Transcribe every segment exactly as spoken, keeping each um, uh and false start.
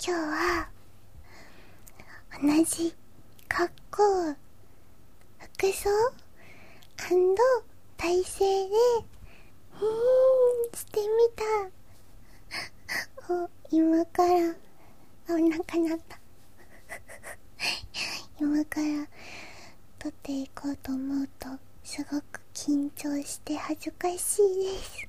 今日は同じ格好、服装体勢でふーんしてみたを今からあなんかなった今から撮っていこうと思うとすごく緊張して恥ずかしいです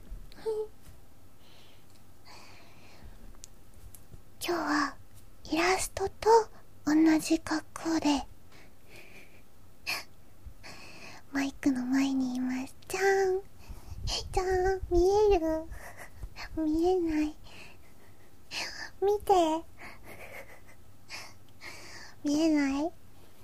今日はイラストと同じ格好でマイクの前にいます。じゃーんじゃーん、見える？見えない。見て見えない？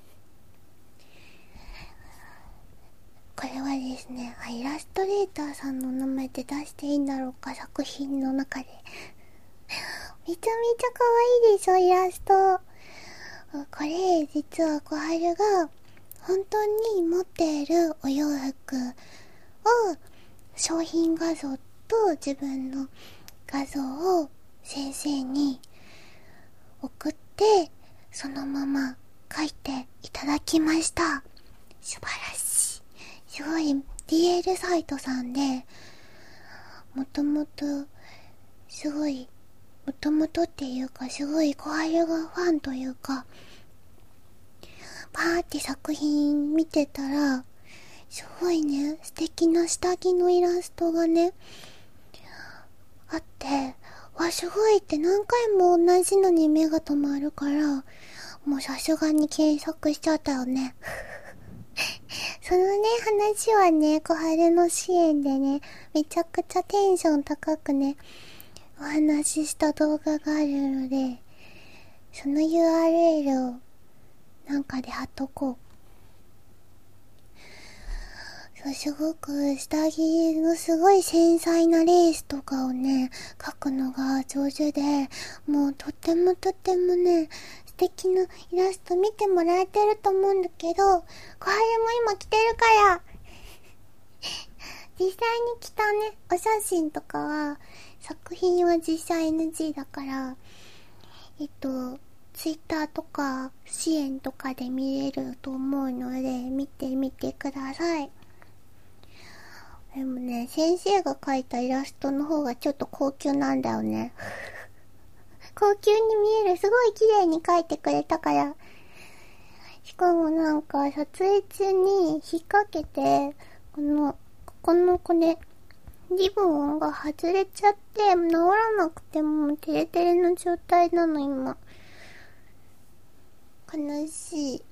これはですね、イラストレーターさんの名前で出していいんだろうか、作品の中でめちゃめちゃ可愛いでしょ、イラスト。これ実は小春が本当に持っているお洋服を商品画像と自分の画像を先生に送ってそのまま描いていただきました。素晴らしい。すごい ディーエル サイトさんでもともとすごいもともとっていうかすごい小春がファンというかパーって作品見てたらすごいね素敵な下着のイラストがねあってわすごいって何回も同じのに目が止まるからもうさすがに検索しちゃったよねそのね話はね小春の支援でねめちゃくちゃテンション高くねお話しした動画があるのでその ユーアールエル をなんかで貼っとこう。そう、すごく下着のすごい繊細なレースとかをね描くのが上手でもうとってもとってもね素敵なイラスト見てもらえてると思うんだけど小春も今着てるから実際に着たねお写真とかは作品は実写 エヌジー だからえっとツイッターとか支援とかで見れると思うので見てみてください。でもね先生が描いたイラストの方がちょっと高級なんだよね高級に見える。すごい綺麗に描いてくれたからしかもなんか撮影中に引っ掛けてこのここのこれリボンが外れちゃって治らなくてもうテレテレの状態なの今。悲しい。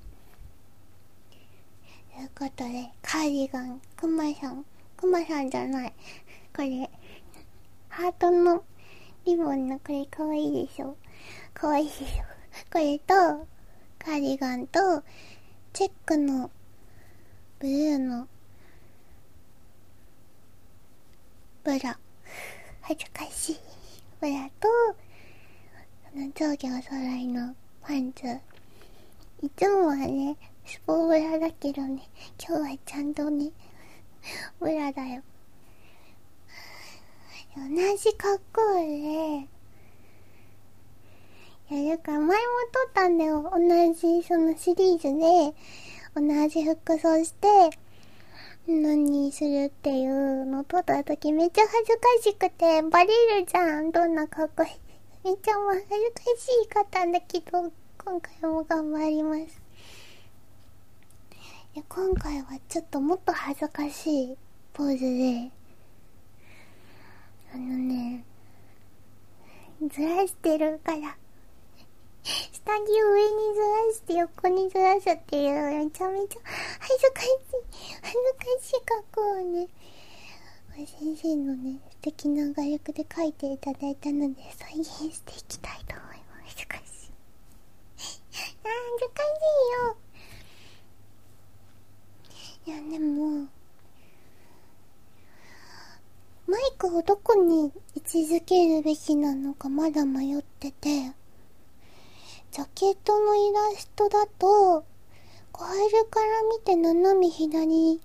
ということでカーディガンクマさんクマさんじゃないこれハートのリボンのこれかわいいでしょ。かわいいでしょ。これとカーディガンとチェックのブルーのブラ恥ずかしいブラとその上下お揃いのパンツ。いつもはねスポブラだけどね今日はちゃんとねブラだよ。同じ格好でやるから前も撮ったんだよ。同じそのシリーズで同じ服装して何するっていうの撮った時めっちゃ恥ずかしくてバレるじゃんどんな格好してめっちゃ恥ずかしかったんだけど今回も頑張ります。いや今回はちょっともっと恥ずかしいポーズであのねずらしてるから下着を上にずらして横にずらすっていうめちゃめちゃ恥ずかしい恥ずかしい格好をね先生のね素敵な画力で描いていただいたので再現していきたいと思います。恥ずかしい恥ずかしいよ。いやでもマイクをどこに位置づけるべきなのかまだ迷っててジャケットのイラストだと小春から見て斜め左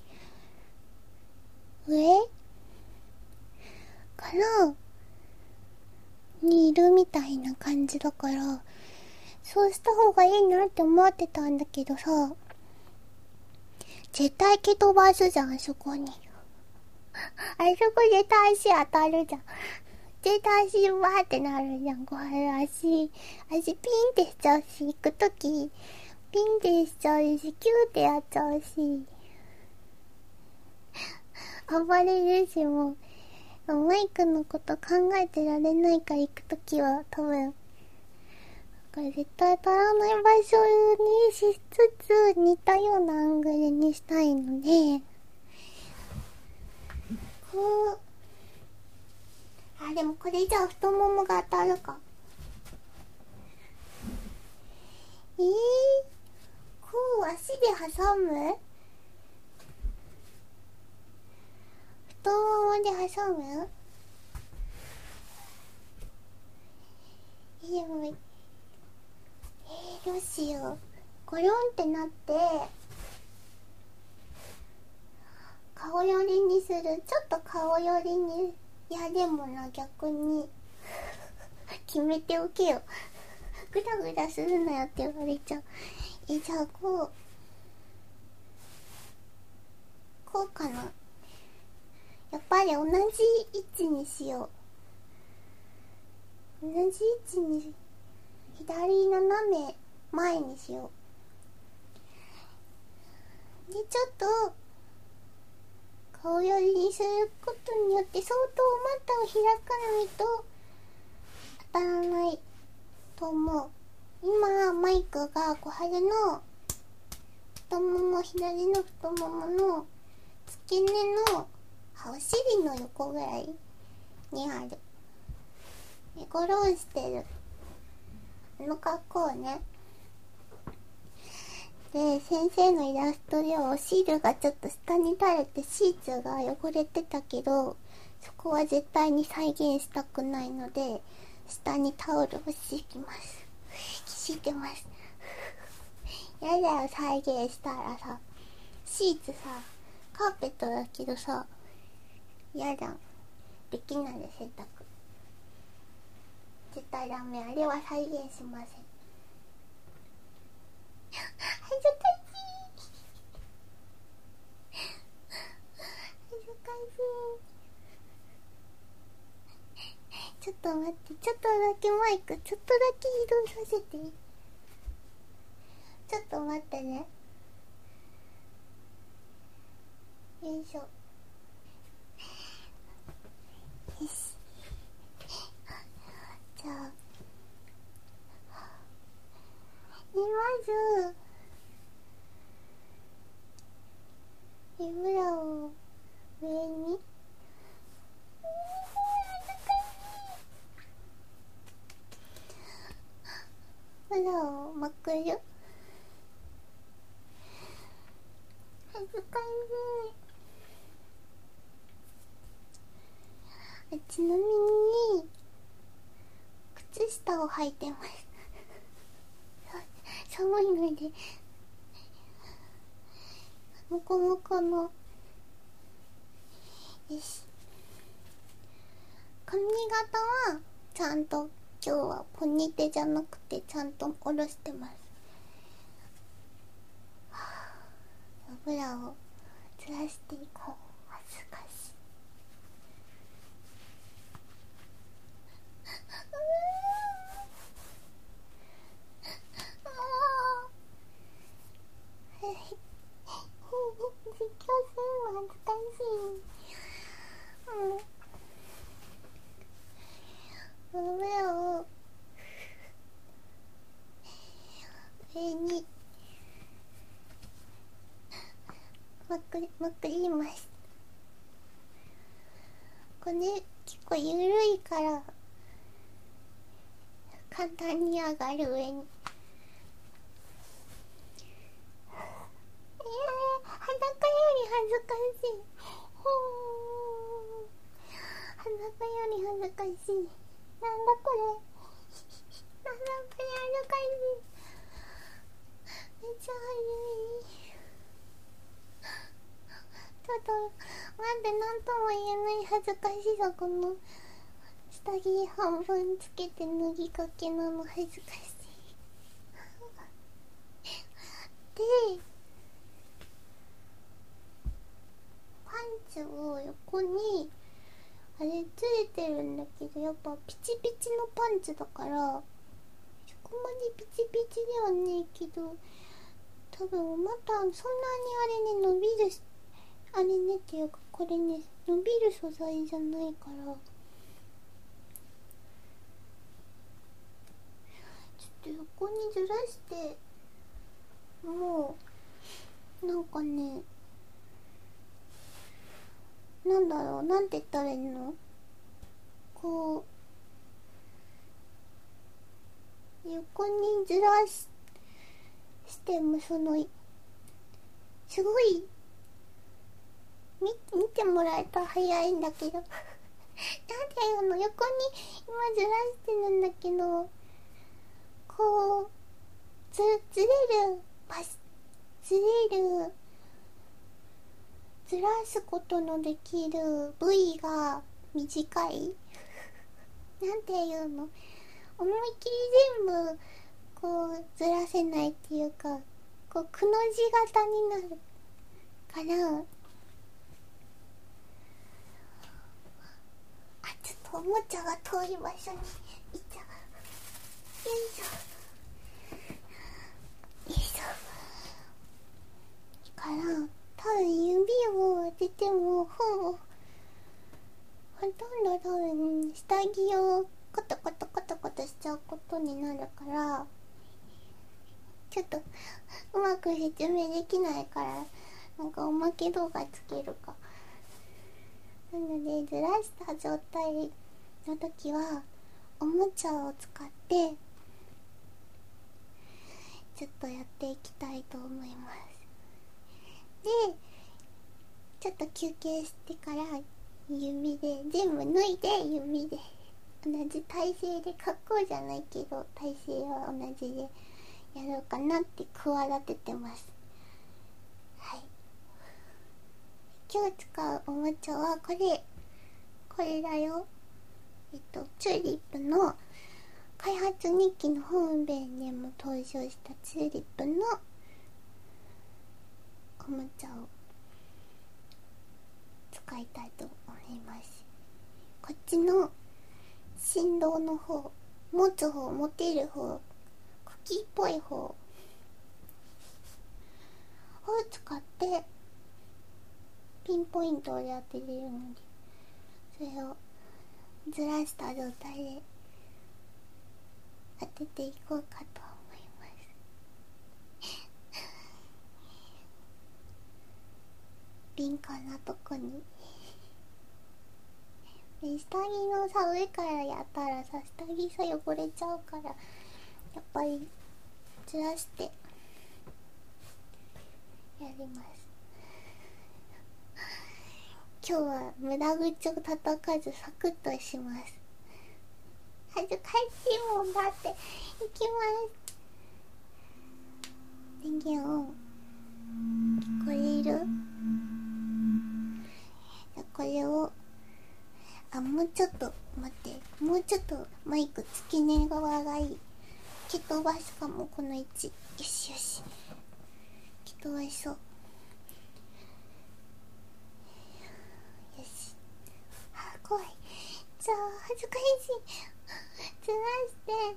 上かなにいるみたいな感じだから、そうした方がいいなって思ってたんだけどさ、絶対蹴飛ばすじゃん、あそこに。あそこ絶対足当たるじゃん。絶対足バーってなるじゃん。これ足、足ピンってしちゃうし、行くとき、ピンってしちゃうし、キューってやっちゃうし。暴れるし、もう、マイクのこと考えてられないから行くときは、多分、これ絶対当たらない場所にしつつ、似たようなアングルにしたいので、こう、あ、でもこれじゃあ太ももが当たるか。えー、こう足で挟む？太ももで挟む？えー、でも、えー、どうしよう。ゴロンってなって、顔寄りにする。ちょっと顔寄りに。いやでもな、逆に決めておけよ。グダグダするなよって言われちゃう。え、じゃあこうこうかな。やっぱり同じ位置にしよう。同じ位置に、左斜め前にしよう。で、ちょっと顔寄りにすることによって相当股を開かないと当たらないと思う。今マイクが小春の太もも、左の太ももの付け根のお尻の横ぐらいにある。でゴロンしてるあの格好ね。で、先生のイラストではお尻がちょっと下に垂れてシーツが汚れてたけど、そこは絶対に再現したくないので、下にタオルを敷きます。敷いてます。やだよ、再現したらさ。シーツさ、カーペットだけどさ、やだ。できないで洗濯。絶対ダメ。あれは再現しません。恥ずかしい。恥ずかしい。ちょっと待って、ちょっとだけマイク、ちょっとだけ移動させて。ちょっと待ってね。よいしょ。よし。じゃあ、まず、ビブラを上に。ブラをまくる。恥ずかしい。ちなみに靴下を履いてます。寒いのでもこもこの。よし。髪型はちゃんと今日はポニテじゃなくてちゃんと下ろしてます。油をずらしていこう。恥ずかしい。実況するの恥ずかしい。うん。油を上にまくり、まくります。これ結構ゆるいから簡単に上がる。上に。裸より恥ずかしい。裸より恥ずかしい。なんだこれ。なんだこれ恥ずかしい。めっちゃ恥ずい。ちょっと待って、なんとも言えない恥ずかしさ。この下着半分つけて脱ぎかけなの恥ずかしいでパンツを横にあれつれてるんだけど、やっぱピチピチのパンツだからそこまでピチピチではねえけど、多分またそんなにあれね伸びるあれねっていうか、これね伸びる素材じゃないから、ちょっと横にずらして、もうなんかね、なんだろう、なんて言ったらいいの、こう横にずらししてもそのすごい見, 見てもらえたら早いんだけどなんであの横に今ずらしてるんだけど、こうずずれるパスずれるずらすことのできる部位が短いなんていうの、思いっきり全部こうずらせないっていうか、こうくの字型になるから、あ、ちょっとおもちゃが遠い場所にいっちゃう。よいしょよいしょから、多分指を当ててもほぼほとんど多分下着をコトコトコトコトしちゃうことになるから、ちょっとうまく説明できないから、なんかおまけ動画つけるか。なのでずらした状態の時はおもちゃを使ってちょっとやっていきたいと思います。でちょっと休憩してから指で全部脱いで、指で同じ体勢で、格好じゃないけど体勢は同じでやろうかなって企ててます。はい、今日使うおもちゃはこれこれだよ。えっとチューリップの開発日記の本編でも登場したチューリップのおもちゃを使いたいと思います。こっちの振動の方、持つ方、持てる方、茎っぽい方を使ってピンポイントで当てれるので、それをずらした状態で当てていこうかと思います敏感なとこに下着のさ、上からやったらさ、下着さ汚れちゃうから、やっぱりずらしてやります。今日は無駄口を叩かずサクッとします。恥ずかしいもんだって。いきます。電源オン。聞こえる？これを、あ、もうちょっと待って、もうちょっとマイク付け根側がいい。蹴飛ばすかも、この位置。よしよし、蹴飛ばしそう。よし。あ、怖い。じゃあ恥ずかしい。ずらして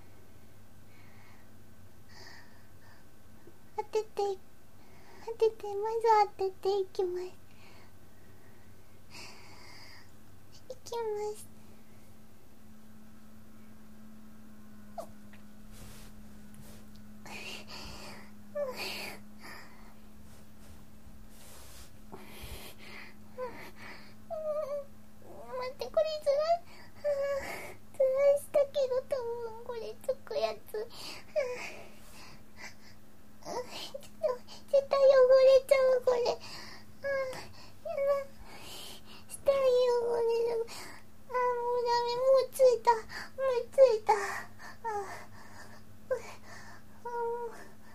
当てて当てて、まず当てていきます。いきます。待って、これずらずらしたけど多分これつくやつ。ちょっと絶対汚れちゃうこれ。あー、やだ、下着汚れる。あー、もうダメ、もうついた、もうついた。あー、あー、も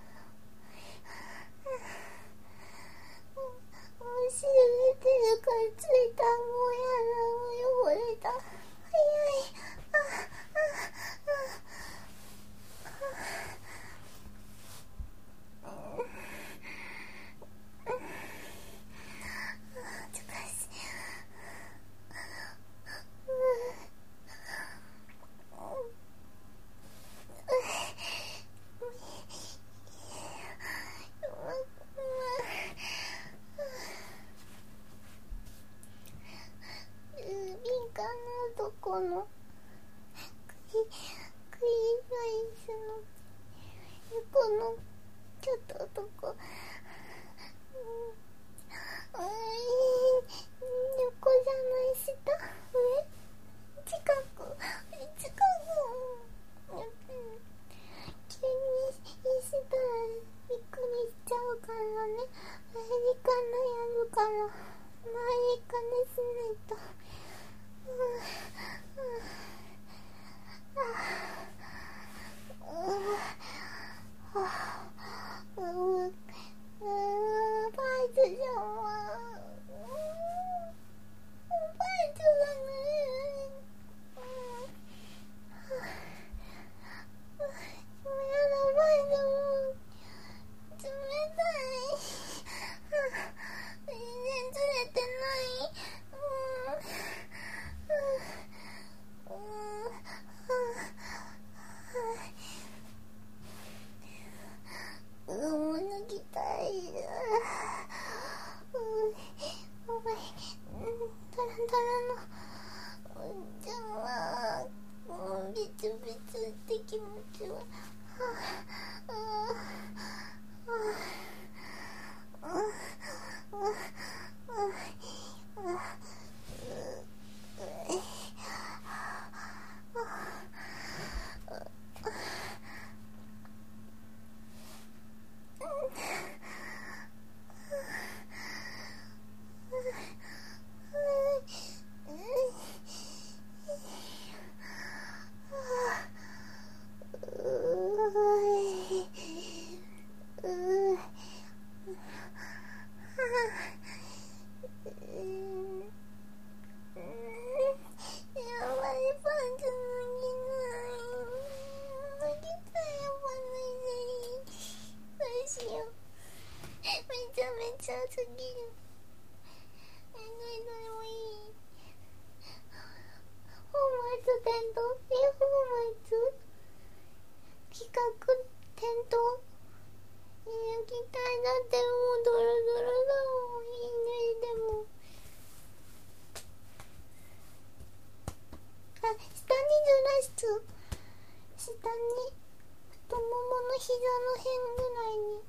う汁出てるからついた。もうやだ、もう汚れた。早い。 のちょっととこ、うん、横じゃない下上近く近く、うん、急にしたらびっくりしちゃうからね。アメリカのやるから周りかねしないと。うんうんうんうんうん、バイトじゃんわ。バイトだね。もうやだ、バイトも冷たい。全然ずれてない。うんうんうん、うん、もう脱ぎたい。うん、お前、タラタラのじゃあ、もうビツビツって気持ちは、はあ、うんうんうんうんうんうん、めちゃめちゃすぎる。え、ないないもいい。本末転倒、え、本末企画転倒、え、行きたい。だってもうドロドロだもん。いいね。でもあ、下にずらす。下に太ももの膝の辺ぐらいに。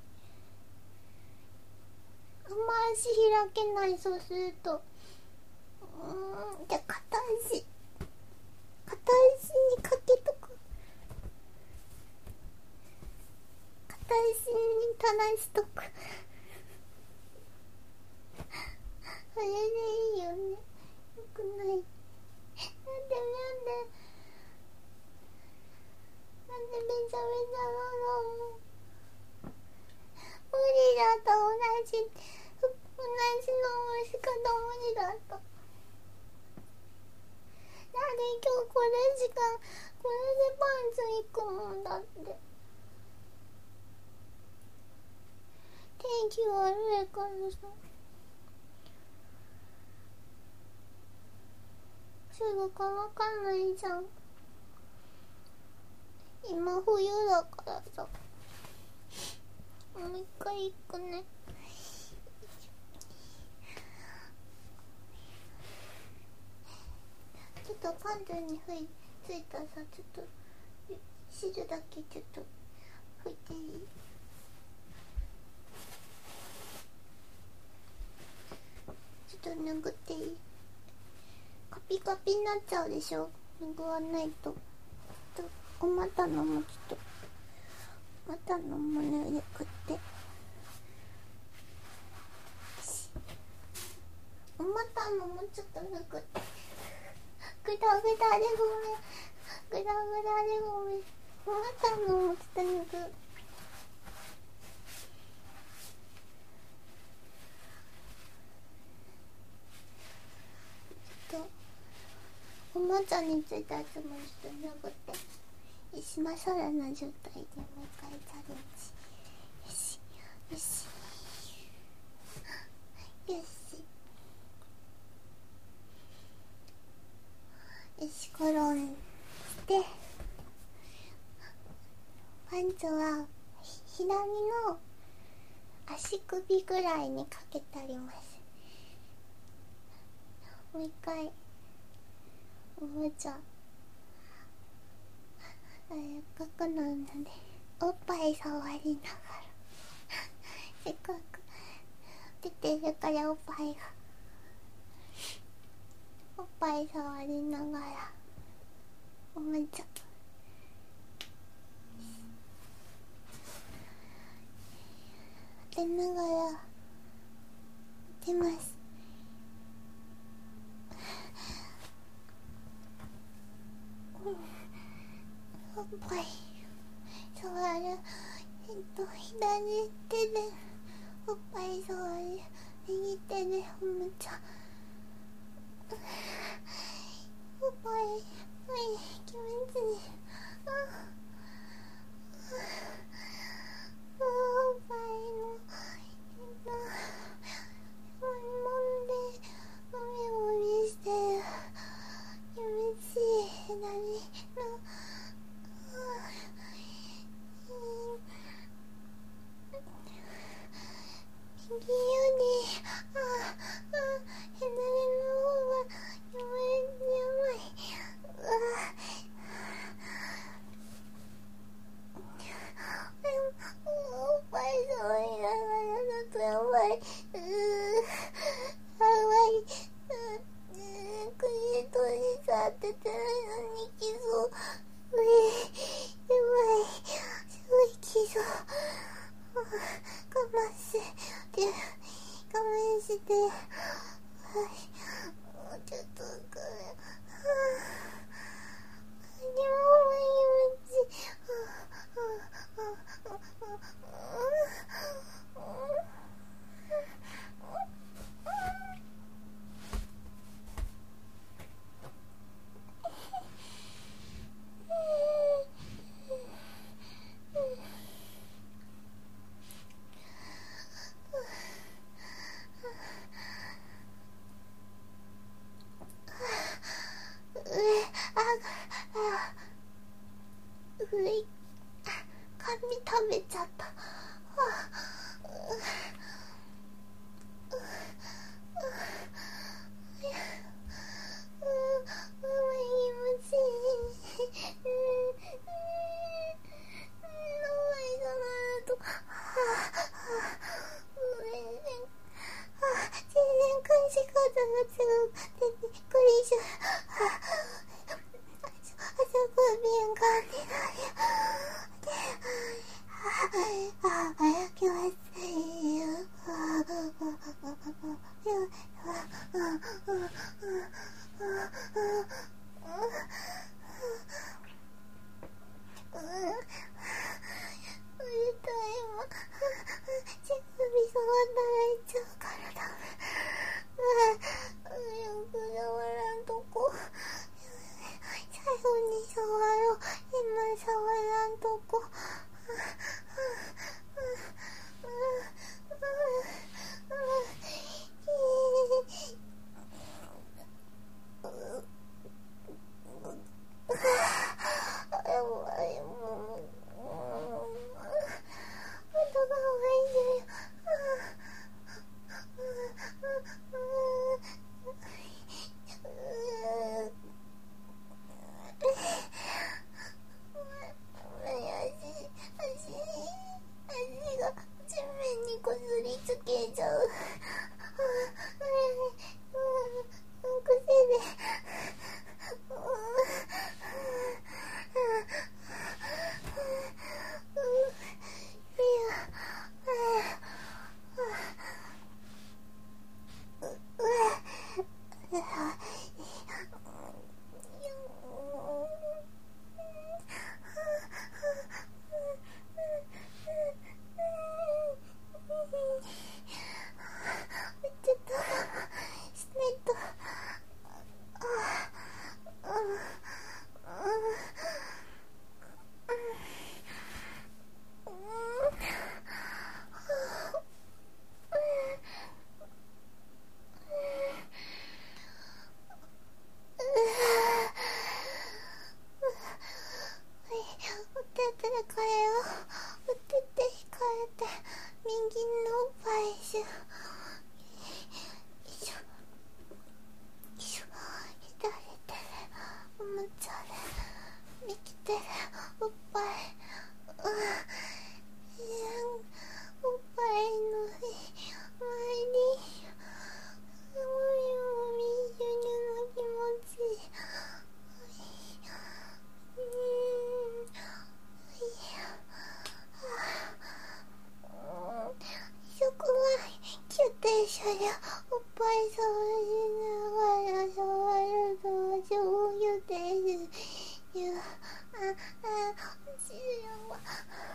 あんま足開けない。そうすると、うーん、じゃあ片足片足にかけとく。片足に垂らしとく。それでいいよね。よくない。なんでなんでなんでめちゃめちゃなの。無理だった。同じ同じのしか無理だった。なんで今日これ時間これでパンツいくもんだって。天気悪いからさ、すぐ乾かないじゃん。今冬だからさ。もう一回行くね。ちょっとパンツにふいついたさ、ちょっと汁だけちょっと拭いていい？ちょっと拭っていい？カピカピになっちゃうでしょ、拭わないと。ちょっとお股のもちょっと股のもね拭って、お股のもちょっと拭くって。グダグダでごめん、グダグダでごめん。お股のもちょっと拭く。ちょっとお股についたやつもちょっと拭って。よし、まっさらな状態でもう一回チャレンジ。よしよしよしよし、コロンして、パンツは左の足首ぐらいにかけてあります。もう一回おもちゃ、あれ赤くなるのでおっぱい触りながらせっかく出てるからおっぱいがおっぱい触りながらおむつ当てながら出ます。おっぱい触る、えっと左手でおっぱい触る、右手でおむつおっぱい、はい、気持ちいい。おっぱいのえっともんでもみもみしてる気持ちいい。左の右よりああ左の方はやばいやばい。うわおっぱい触りながらだとやばい。うーやばい。うー口閉じちゃっててるのにきそう。うえやばい。すごいきそう。我慢して我慢してはいもうちょっとこれはぁでも毎日髪食べちゃった。触走るよわ。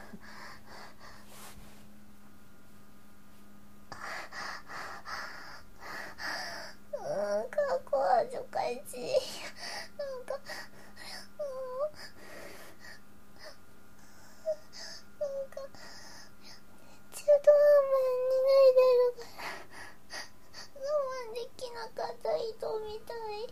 うんかっこ恥ずかしい。なんかうんなんか中途半端に脱いでるから我慢できなかった人みたい。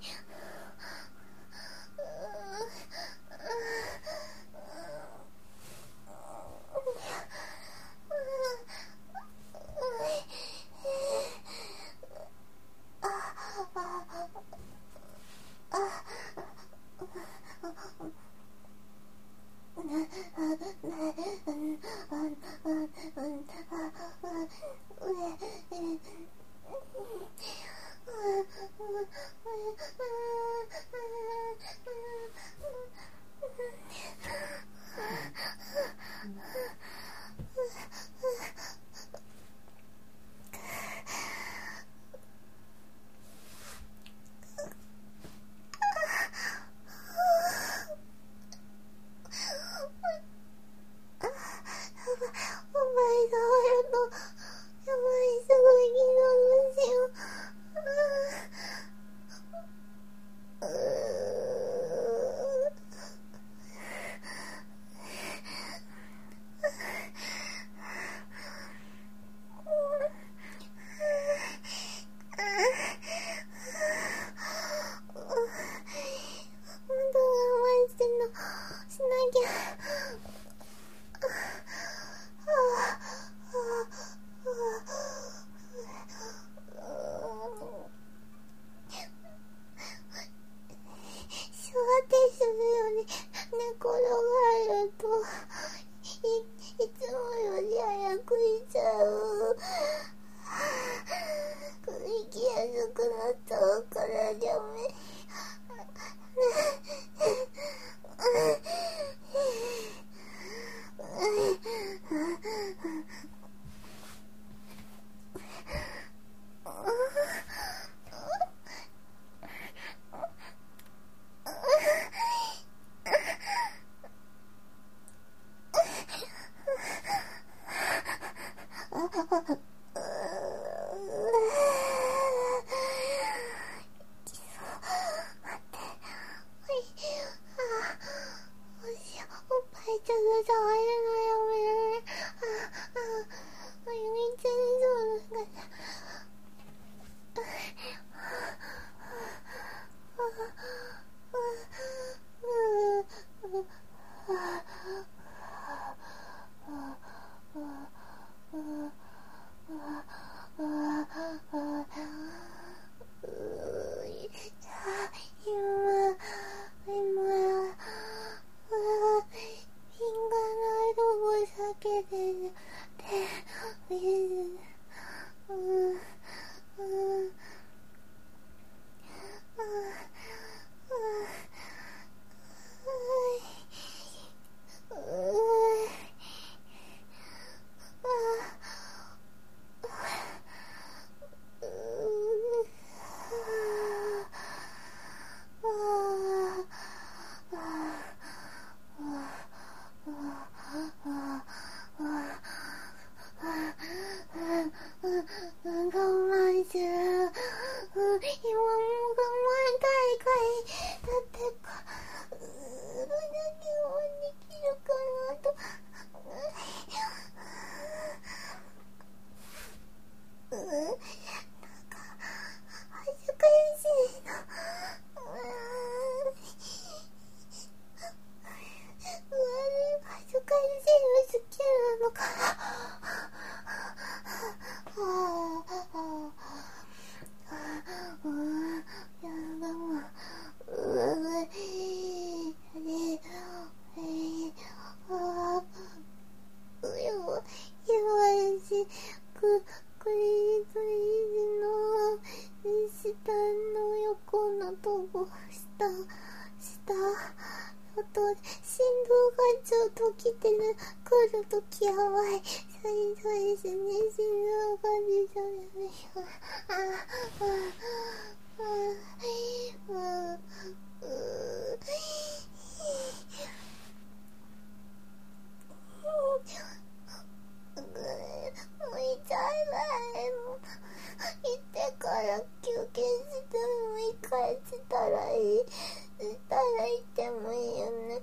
したら行ってもいいよね。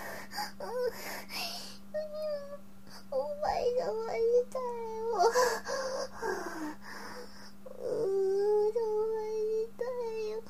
お前が終わりたいよ。うーん、終わりたいよ。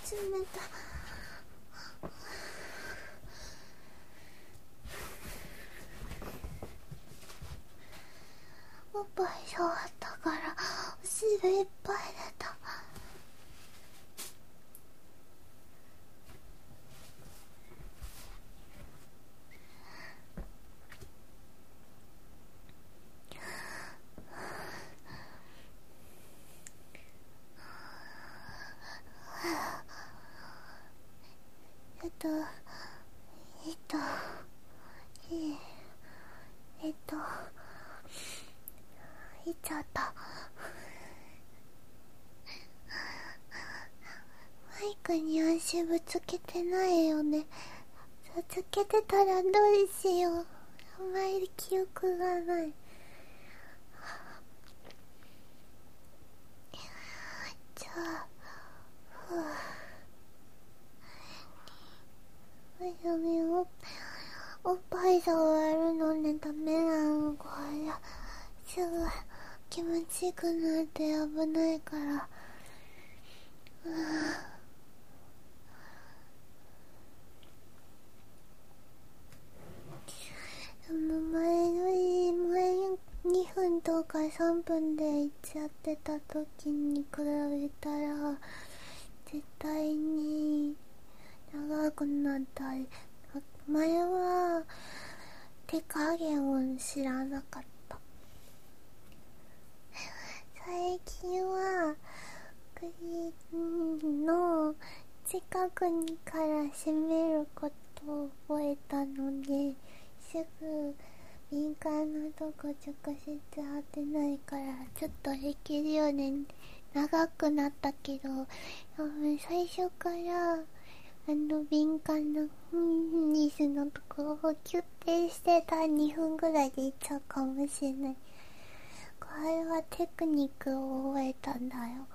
冷た。おっぱい触ったからお汁いっぱい出た。えっとえっとええっといっちゃった。マイクに足ぶつけてないよね。ぶつけてたらどうしよう。あんまり記憶がない。じゃあふぅやめよう。おっぱい触るのねダメなの。これすぐ気持ちよくなって危ないから。うでも前の日前にふんとかさんぷんで行っちゃってた時に比べたら絶対に長くなったり。前は手加減を知らなかった。最近は首の近くにから締めることを覚えたので、すぐ敏感なとこ直接当てないからちょっとできるように長くなったけど、最初からあの敏感なニスのところをキュッてしてたらにふんぐらいでいっちゃうかもしれない。これはテクニックを覚えたんだよ。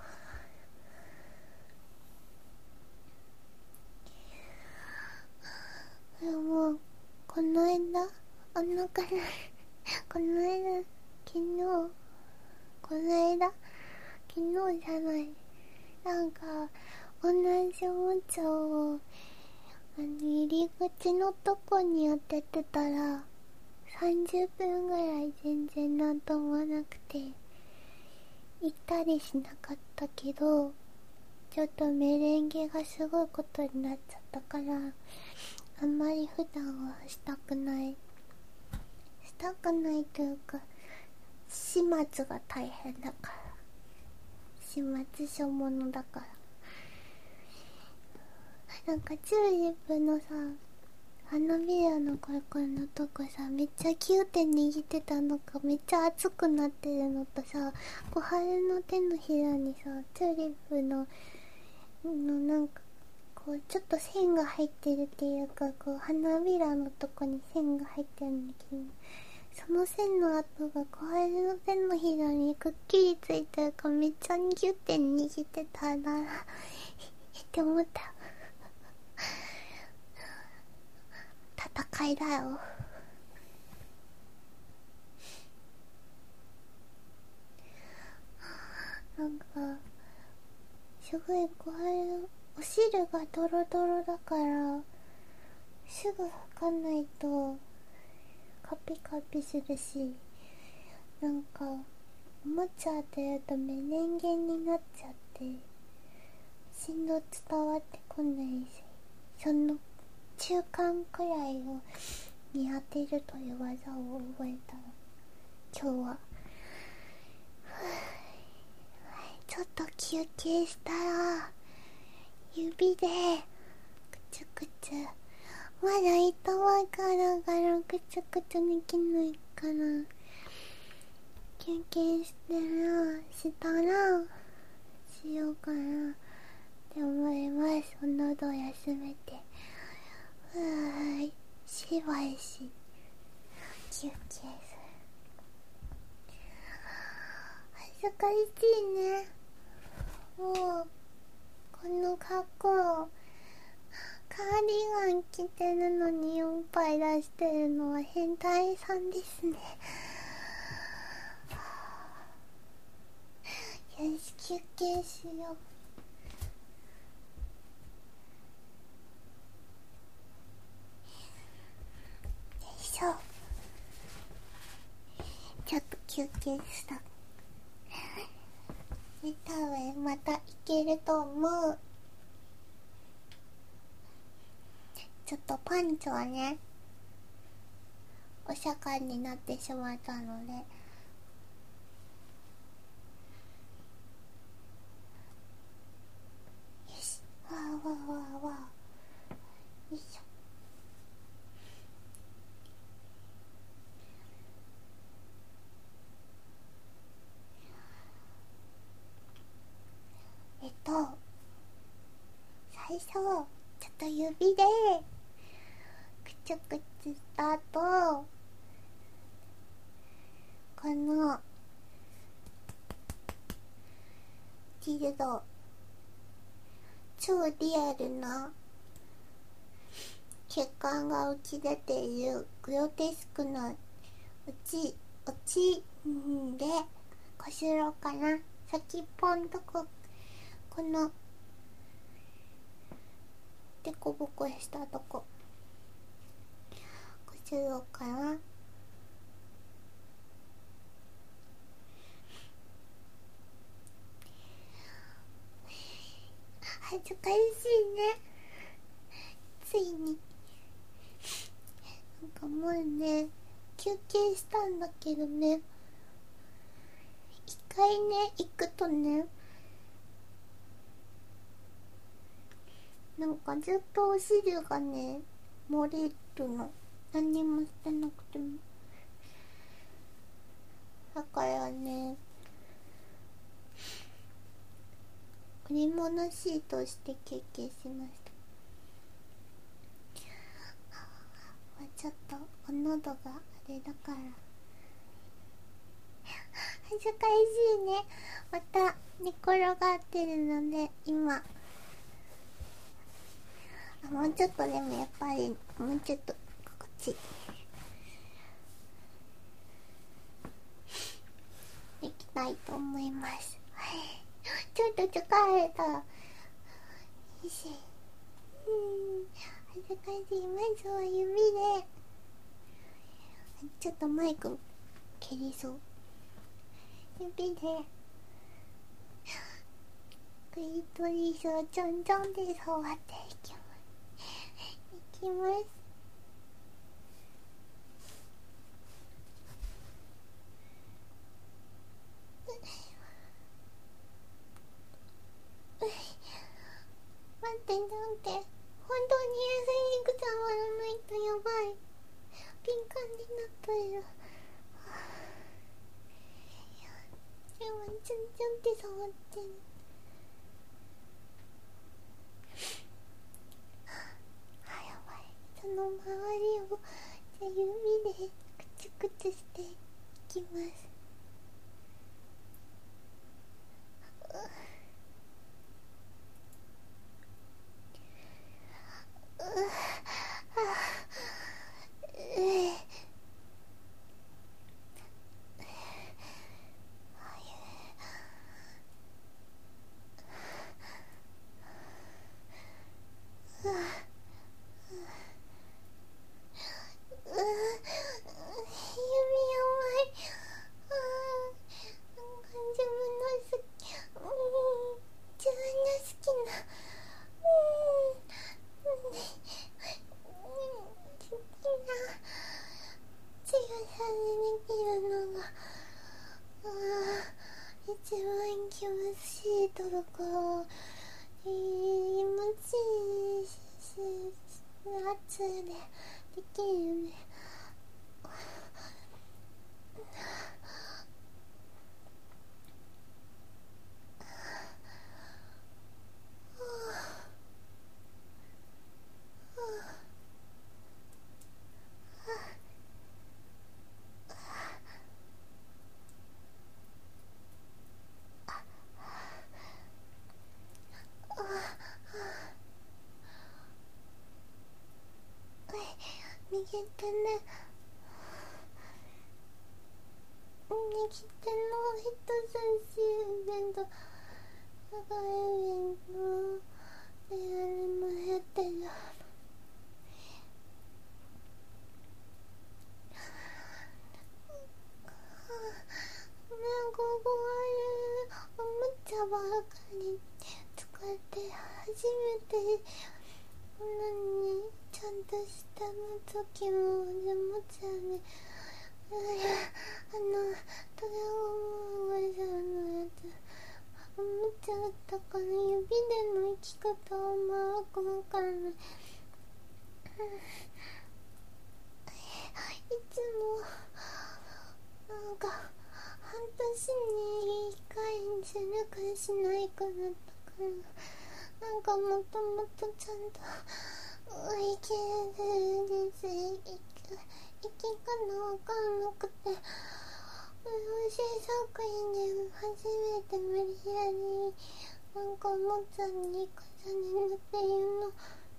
でもこの間あのかなこの間昨日この間昨日じゃないなんか同じおもちゃをあの入り口のとこに当ててたらさんじゅっぷんぐらい全然なんともなくて行ったりしなかったけど、ちょっとメレンゲがすごいことになっちゃったからあんまり普段はしたくないしたくないというか始末が大変だから、始末書物だから。なんかチューリップのさ花びらのこれこれのとこさめっちゃキューって握ってたのかめっちゃ熱くなってるのとさ、小春の手のひらにさチューリップののなんかこうちょっと線が入ってるっていうか、こう花びらのとこに線が入ってるんだけど、その線の跡が小春の手のひらにくっきりついてるからめっちゃギュッて握ってたなって思った。戦いだよ。なんかすごいこれお汁がドロドロだからすぐ拭かないとカピカピするし、なんかおもちゃでやるとメレンゲになっちゃって振動伝わってこないし、その中間くらいをに当てるという技を覚えた今日は。ちょっと休憩したら指でくちゅくちゅ、まだ糸はガラガラくちゅくちゅできないから休憩してらしたらしようかなって思います。喉休めてうーいしばし休憩する。恥ずかしいね。もうこの格好カーディガン着てるのにおっぱい出してるのは変態さんですね。よし休憩しよう。 消した。で多分またいけると思う。ちょっとパンツはねお釈迦になってしまったので、よし、わーわーわーわー、よいしょ。えっと最初ちょっと指でくちゅくちゅした後、このティルド超リアルな血管が浮き出ているグロテスクなうち落ちんでこすろうかな。先っぽんとこ、このでこぼこしたとここすろうかな。恥ずかしいね。ついになんかもうね休憩したんだけどね、一回ね行くとねなんかずっとお汁がね漏れるの、何にもしてなくても。だからね売り物シートして休憩しました。ちょっとお喉があれだから恥ずかしいね。また寝転がってるので今あもうちょっとでもやっぱりもうちょっとこっち行きたいと思います。ちょっと疲れた。よいしょ。うん恥ずかしい。まずは指でちょっとマイク蹴りそう。指でクリトリスをちょんちょんで触っていきます。いきます。待って、なんて本当に優しく触らないとやばい。敏感になったよ。でもちょんちょんって触ってる。あ、やばい。その周りをじゃあ指でくちゅくちゅしていきます。うう一番気持ちいいところ、気持ちいいやつでできるね。逃げてね。逃げての人差し指と長い指のであれもやってる。 初めてなのにちゃんとしたの時もおじもちゃね、あのドラゴンボールさんのやつおもちゃだったから指での生き方をまくわかんない。いつもなんか半年にいっかいするかしないかだったから、なんかもともとちゃんと生きれるです。生き方わかんなくて、制作員で初めて無理やりなんかおもちゃに重ねるっていうの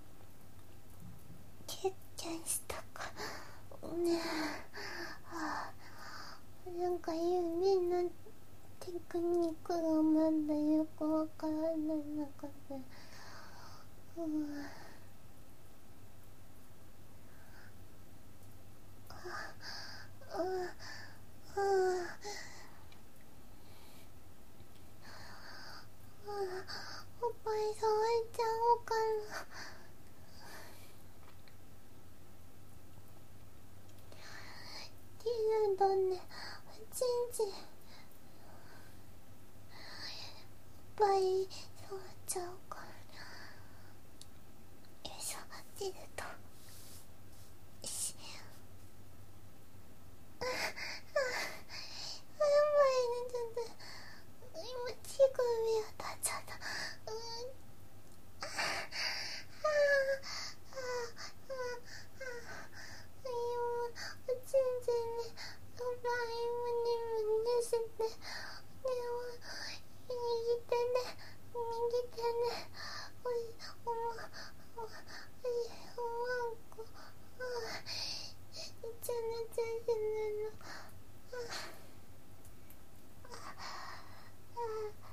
経験したからね。はあ、なんか指のテクニックがまだよくわからない中で、うん、あああおっぱい触っちゃおうかな。ティルドね、おちんちんおっぱい触っちゃおうかな。よいしょ、ティルド。よし。ああああ、やばいね、ちょっと今乳首を立っちゃった。うんああああああ、今おちんちんね、おっぱいムニムニしてでも右手ね、右手ね、おいおもおおいおまんこ、ああいちゃなちゃしてるの、ああああ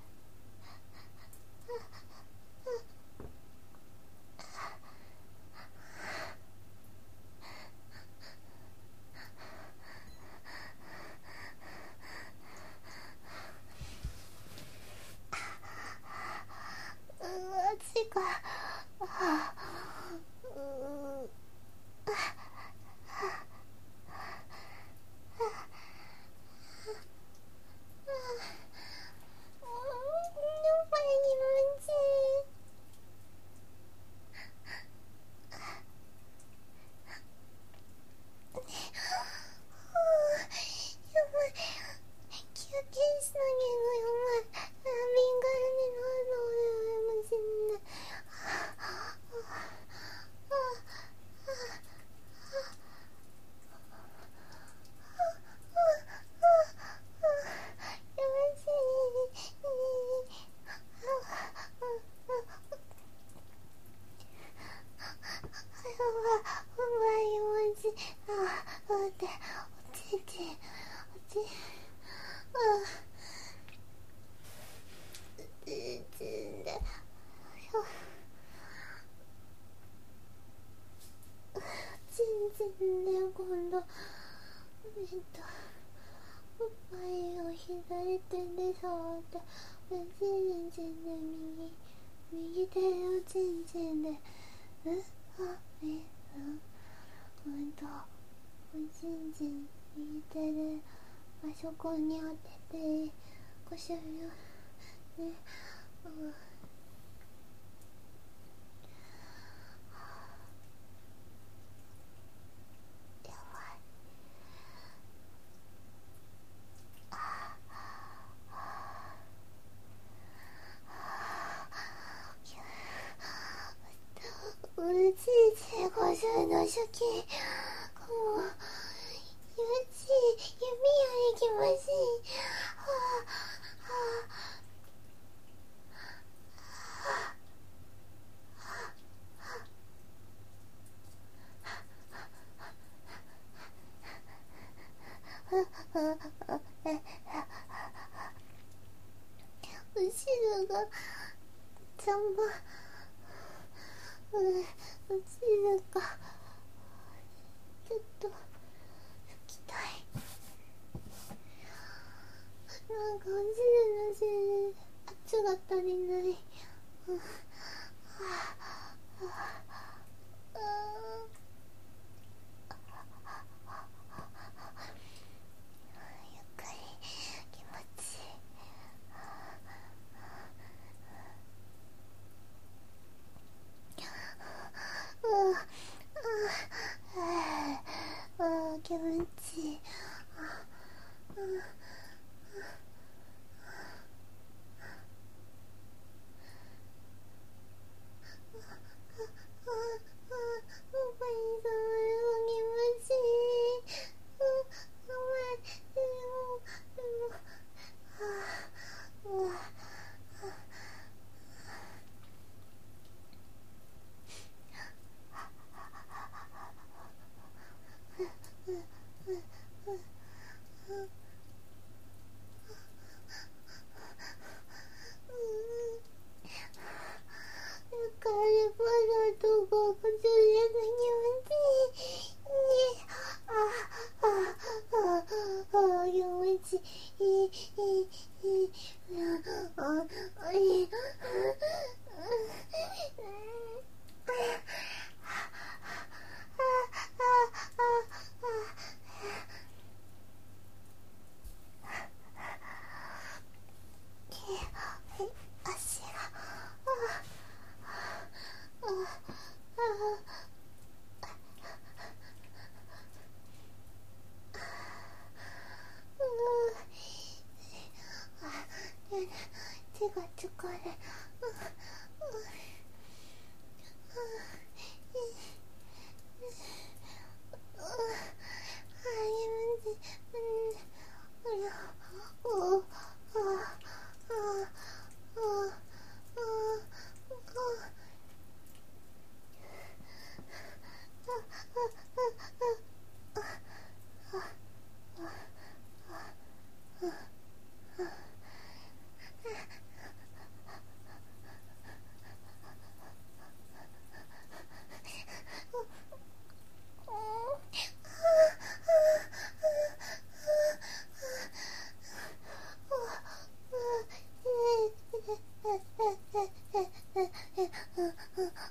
うわ、ちか、ああ、ううやっぱり気持ちいい。やばい、休憩しなきゃやばい。敏感になるのかもしんない。よしほんまに気持ちいい。ああ、待って、おちんちんおちんあおちんちんでおちんちんで今度えっとおっぱいを左手で触って、おちんちんで右右手でおちんちんで、うんあえうんうんとおちんちん右手であそこに当ててこしょるね、うんやばい。うちでごじゅうの初期もうゆち弓より気持ちいい。はあはあはあはあえ後ろが邪魔、うん、後ろがちょっと拭きたい。なんか後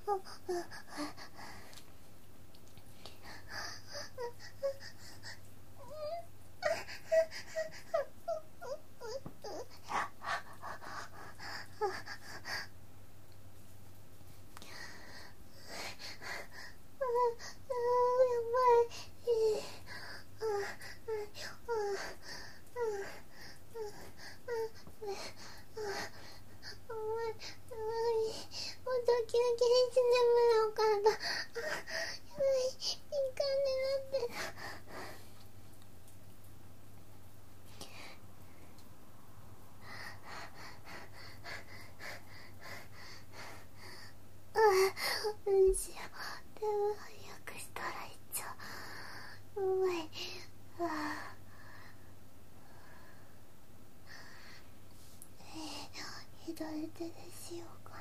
左手でしようか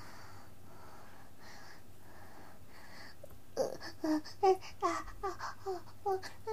な。う、あ、あ、あ、あ、あ、あ、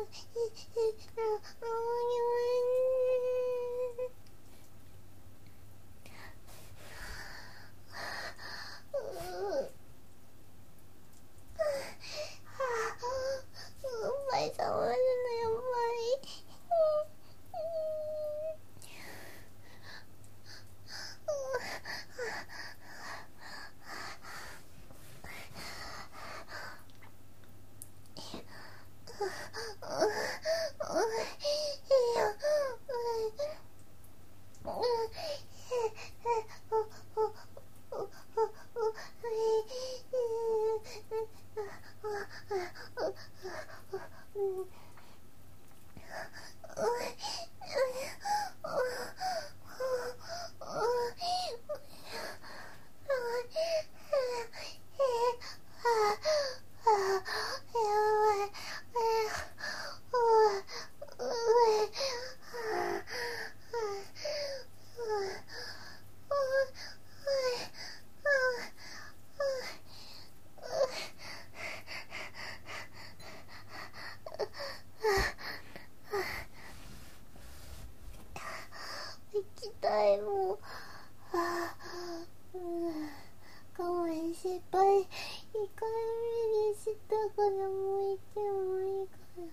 もう、はあ、うん、我慢失敗いっかいめでしたからもう行ってもいいかな。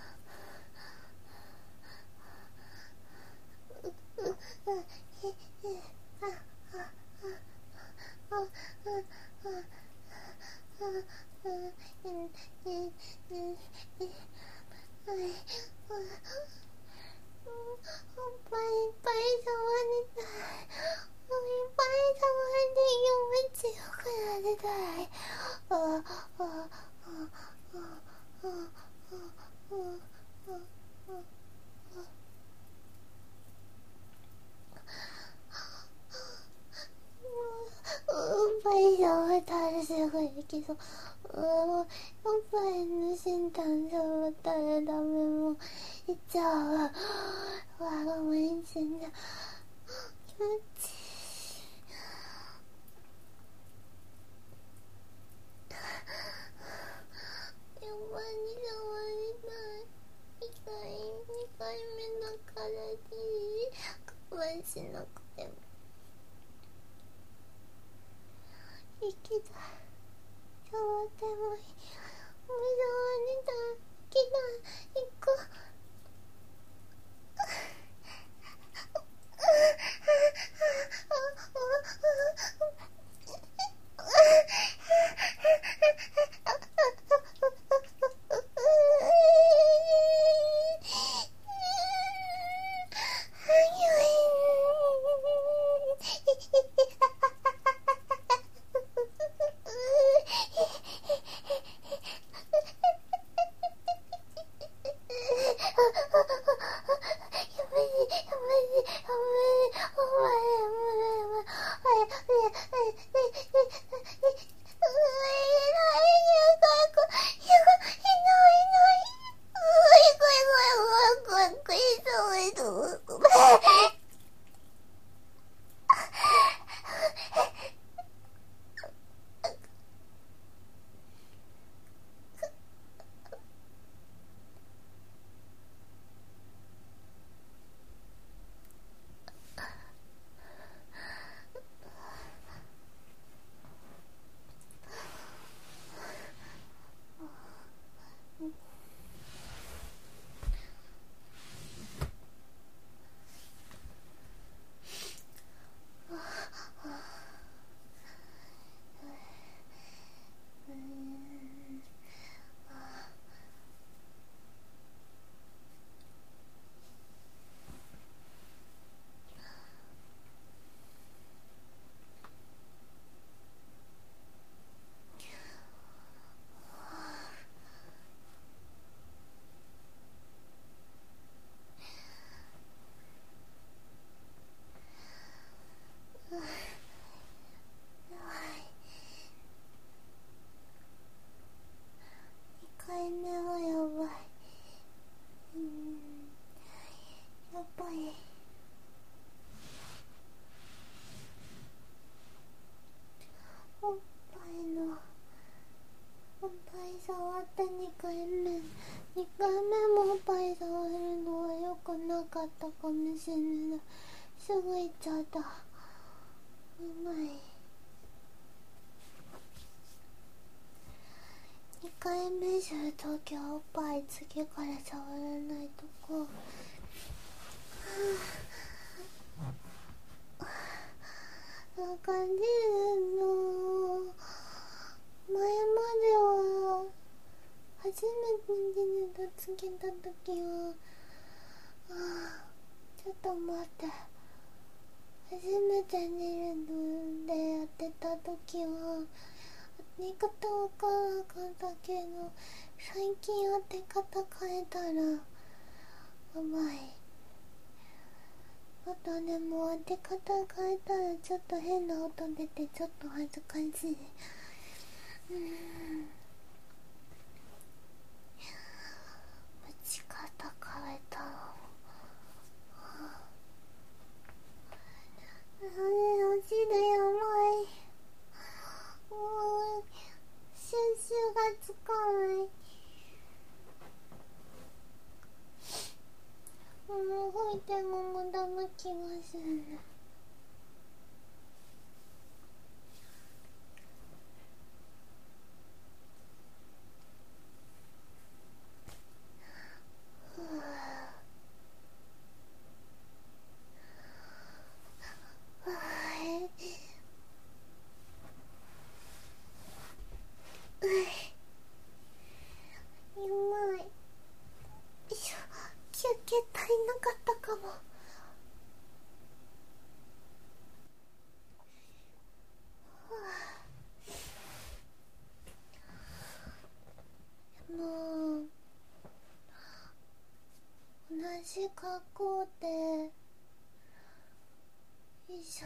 う、う、あ、へ、へ、あ、あ、あ、あ、あ、あ、あ、あ、うん、うん、うん、うん、うん、はい、おっぱいいっぱい触りたい。いっぱい触って気持ちよくなりたい。あああああああおっぱい触ったらすぐ行きそう。おっぱいの先端触ったらダメもいっちゃうわ。わがまま死んだ。気持ちいい。やっぱり触りたい。いっかい、にかいめだからでいい。我慢しなくてもいいけど触ってもいい。触りたい。いけない。行こう。 画面もおっぱい触るのは良くなかったかもしれない。すぐ行っちゃった。うまい。にかいめするときはおっぱい次から触らないとこ。なんかねの前までは初めて寝たつけたときはあちょっと待って、初めて寝るのでやってたときは寝方わからなかったけど、最近当て方変えたらうまい。あとでも当て方変えたらちょっと変な音出てちょっと恥ずかしい。うーん、打ち方変えたの。あれ落ちるやばい。もう収集がつかない。もう吹いても無駄な気がする。休憩足りなかったかも。もう同じ格好でよいしょ、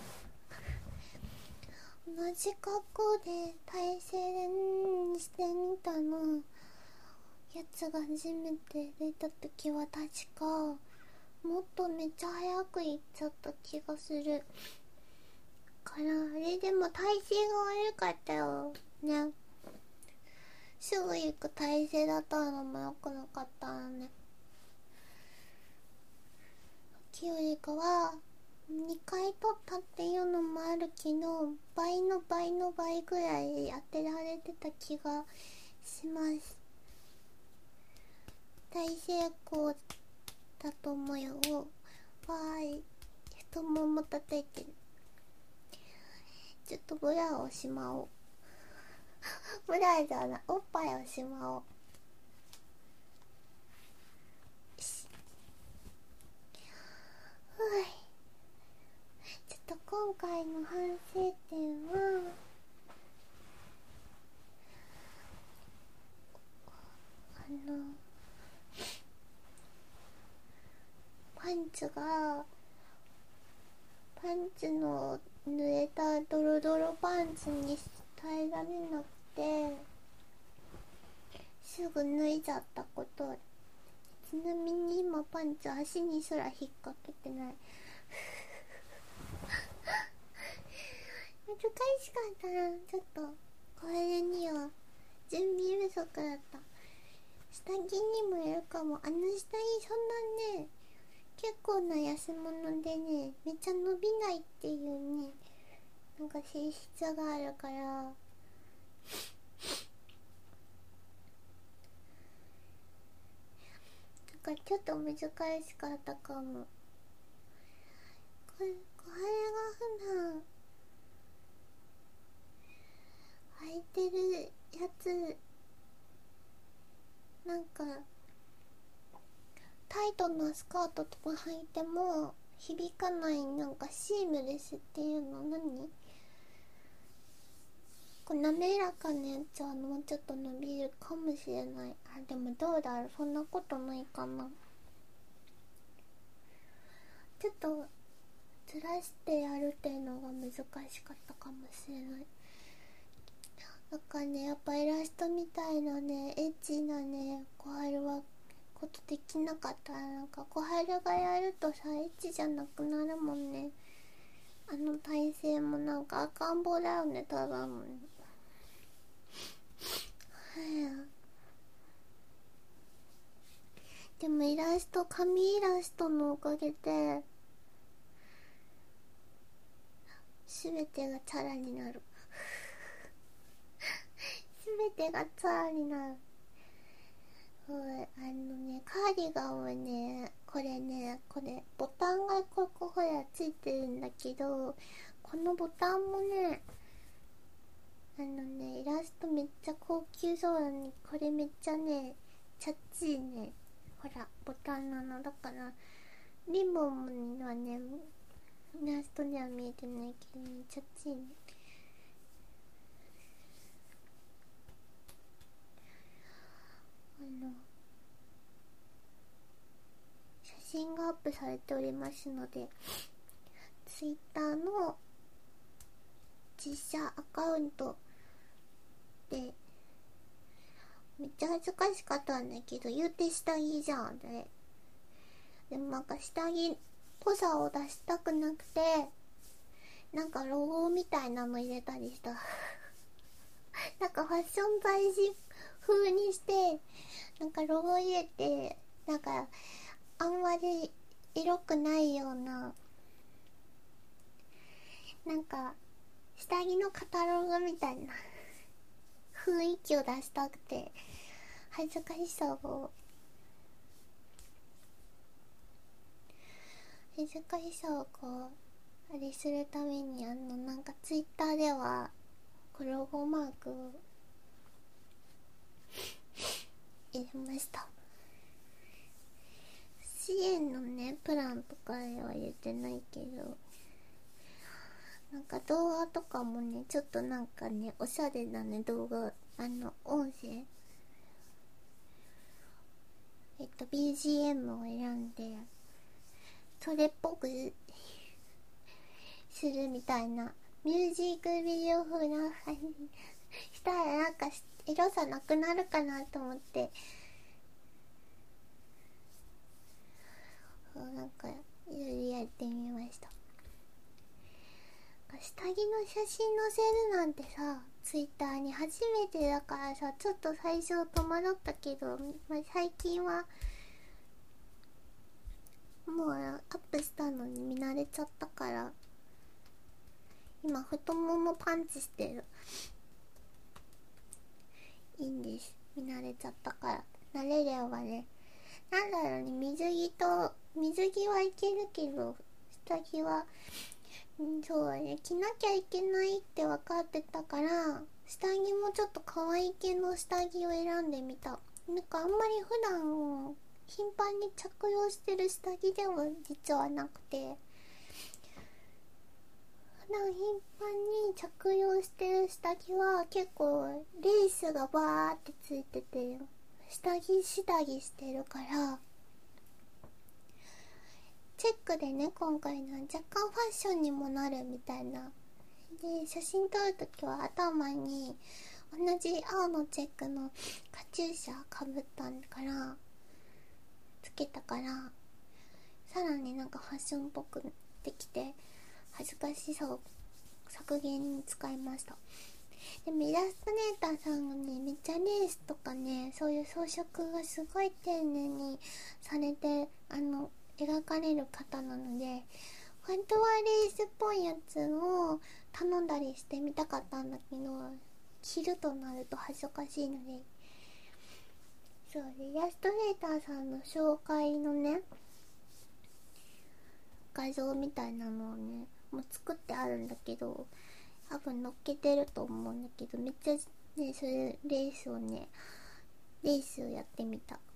同じ格好で体勢にしてみたのやつが初めて出た時は確かもっとめっちゃ早く行っちゃった気がするから、あれでも体勢が悪かったよね。すぐ行く体勢だったのも良くなかったのね。きよりかはにかい取ったっていうのもあるけど、倍の倍の倍ぐらい当てられてた気がします。大成功だと思うよ。わーい、太もも叩いてる。ちょっとブラをしまおう。ブラじゃない、おっぱいをしまおう。よし、ふい。ちょっと今回の反省点はあのパンツがパンツの濡れたドロドロパンツに耐えられなくてすぐ脱いじゃったこと。ちなみに今パンツ足にすら引っ掛けてない。難しかったな。ちょっとこれには準備不足だった。下着にもよるかも。あの下着そんなね結構な安物でね、めっちゃ伸びないっていうね、なんか性質があるからなんかちょっと難しかったかも。これ、これが普段履いてるやつ、なんかタイトなスカートとか履いても響かない、なんかシームレスっていうの何、これ滑らかなやつはもうちょっと伸びるかもしれない。あ、でもどうだろう、そんなことないかな。ちょっとずらしてやるっていうのが難しかったかもしれない。なんかね、やっぱイラストみたいなねエッチなね小春はことできなかったら、なんか小春がやるとさエッチじゃなくなるもんね。あの体勢もなんか赤ん坊だよね、ただのね。はやスト、紙イラストのおかげで全てがチャラになる全てがチャラになる。はい、あのね、カーディガンはね、これね、これボタンがここほらついてるんだけど、このボタンもね、あのね、イラストめっちゃ高級そうなのに、これめっちゃね、チャッチーね。ほら、ボタンなの。だから、リボンはね、イラストには見えてないけどね、チャッチーね。あの、写真がアップされておりますので、ツイッターの実写アカウントで、めっちゃ恥ずかしかったんだけど、言うて下着じゃん、で。でもなんか下着っぽさを出したくなくて、なんかロゴみたいなの入れたりした。なんかファッション雑誌風にして、なんかロゴ入れて、なんかあんまり色くないような、なんか下着のカタログみたいな雰囲気を出したくて、恥ずかしさを恥ずかしさをこうあれするために、あのなんかツイッターではロゴマークを入れました。支援のねプランとかでは入れてないけど、なんか動画とかもね、ちょっとなんかね、おしゃれなね動画、あの音声、えっと ビージーエム を選んでそれっぽくするみたいな、ミュージックビデオ風な感じしたらなんかエロさなくなるかなと思って、なんかいろいろやってみました。下着の写真載せるなんてさ、ツイッターに初めてだからさ、ちょっと最初戸惑ったけど、まあ、最近はもうアップしたのに見慣れちゃったから、今太ももパンチしてる。いいんです、見慣れちゃったから。慣れればね、なんだろうね、水着と水着はいけるけど、下着はんそうね、着なきゃいけないって分かってたから、下着もちょっと可愛い系の下着を選んでみた。なんかあんまり普段頻繁に着用してる下着では実はなくて、普段頻繁に着用してる下着は結構レースがバーってついてて、下着下着してるから、チェックでね、今回の若干ファッションにもなるみたいな。で、写真撮るときは頭に同じ青のチェックのカチューシャかぶったからつけたから、さらになんかファッションっぽくできて、恥ずかしさを削減に使いました。でもイラストレーターさんがね、めっちゃレースとかね、そういう装飾がすごい丁寧にされて、あの描かれる方なので、本当はレースっぽいやつを頼んだりしてみたかったんだけど、着るとなると恥ずかしいので、そうで、イラストレーターさんの紹介のね画像みたいなのをね、もう作ってあるんだけど、多分載っけてると思うんだけど、めっちゃね、それレースをねレースをやってみた。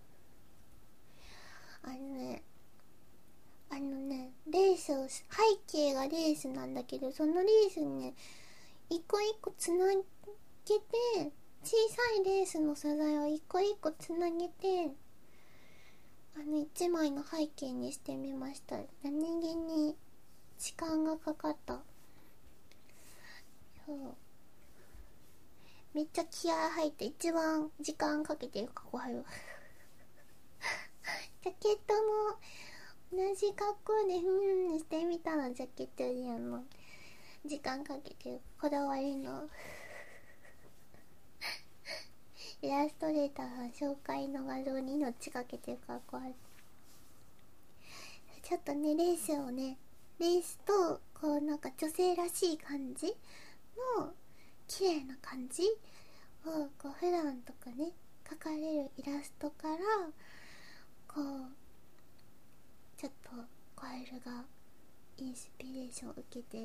あのねあのね、レースを、背景がレースなんだけど、そのレースにね、一個一個つなげて、小さいレースの素材を一個一個つなげて、あの一枚の背景にしてみました。何気に時間がかかった。そう。めっちゃ気合入って一番時間かけてるかこ入る。ジャケットも同じ格好でふーんしてみたの、ジャケットにあの時間かけてこだわりのイラストレーターさん紹介の画像に命かけてる格好ある。 ちょっとねレースをね、レースとこうなんか女性らしい感じの綺麗な感じをこう普段とかね描かれるイラストからこうちょっとコエルがインスピレーションを受けて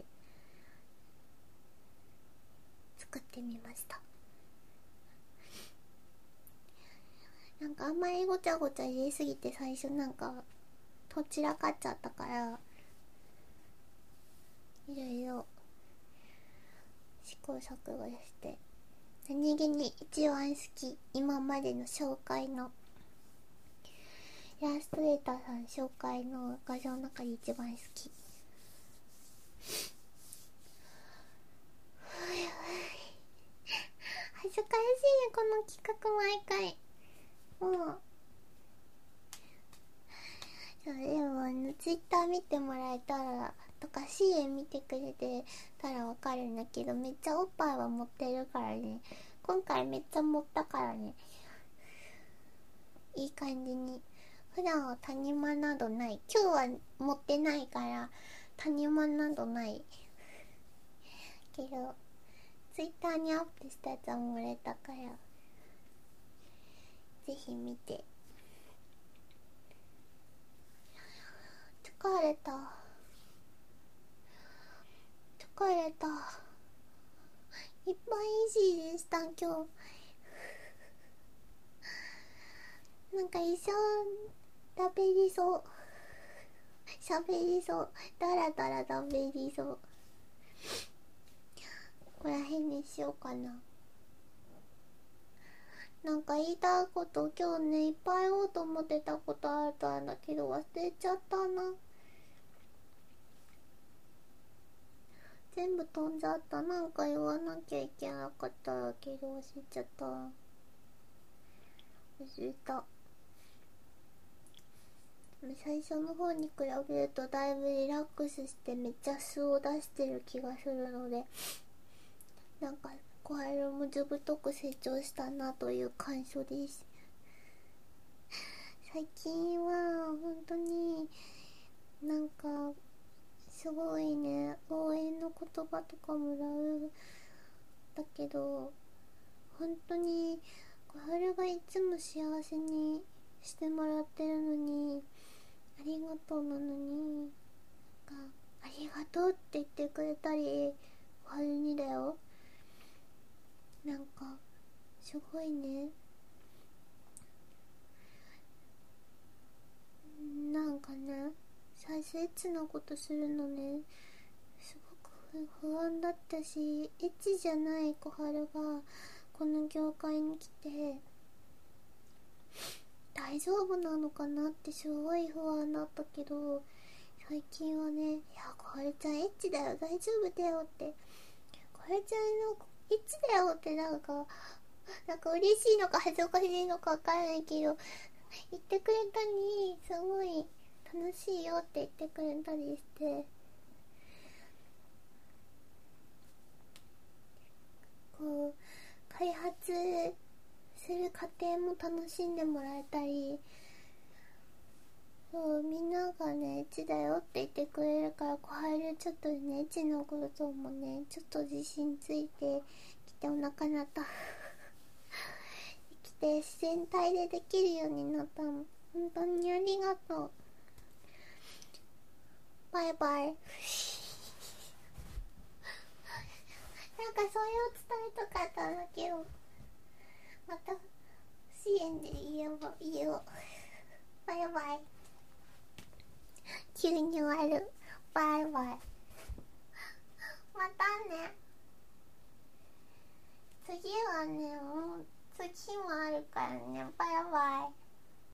作ってみました。なんかあんまりごちゃごちゃ入れすぎて最初なんかとちらかっちゃったからいろいろ試行錯誤して何気に一番好き、今までの紹介のイラストレーターさん紹介の画像の中で一番好き。恥ずかしいこの企画毎回。もうそうでもあのツイッター見てもらえたらとか シーエム 見てくれてたらわかるんだけど、めっちゃおっぱいは持ってるからね。今回めっちゃ持ったからね、いい感じに。普段は谷間などない。今日は持ってないから谷間などないけど、ツイッターにアップしたやつは漏れたからぜひ見て。疲れた疲れたいっぱいいいしでした今日。なんか一生食べりそう、喋りそう、だらだら食べりそう。ここら辺にしようかな。なんか言いたいこと今日ねいっぱい言おうと思ってたことあったんだけど忘れちゃったな。全部飛んじゃった。なんか言わなきゃいけなかったけど忘れちゃった。忘れた。最初の方に比べるとだいぶリラックスしてめっちゃ素を出してる気がするので、なんかコエルもずぶとく成長したなという感想です。最近は本当になんかすごいね応援の言葉とかもらうだけど、本当にコエルがいつも幸せにしてもらってるのにありがとうなのに、なんかありがとうって言ってくれたりコエルにだよ、なんかすごいね。なんかね最初エッチなことするのねすごく不安だったし、エッチじゃない小春がこの業界に来て大丈夫なのかなってすごい不安だったけど、最近はね、いや小春ちゃんエッチだよ大丈夫だよって、小春ちゃんのエッチだよってなんかなんか嬉しいのか恥ずかしいのかわからないけど言ってくれたり、すごい楽しいよって言ってくれたりして、こう開発する過程も楽しんでもらえたり、そうみんながねエッチだよって言ってくれるから、小春ちょっとねエッチのこともねちょっと自信ついてきて、お腹鳴った生きて自然体でできるようになったの。本当にありがとう。バイバイなんかそれを伝えたかったんだけど、また支援で言えば言おう。バイバイ。急に終わる。バイバイ。またね。次はね、もう次もあるからね。バイバイ。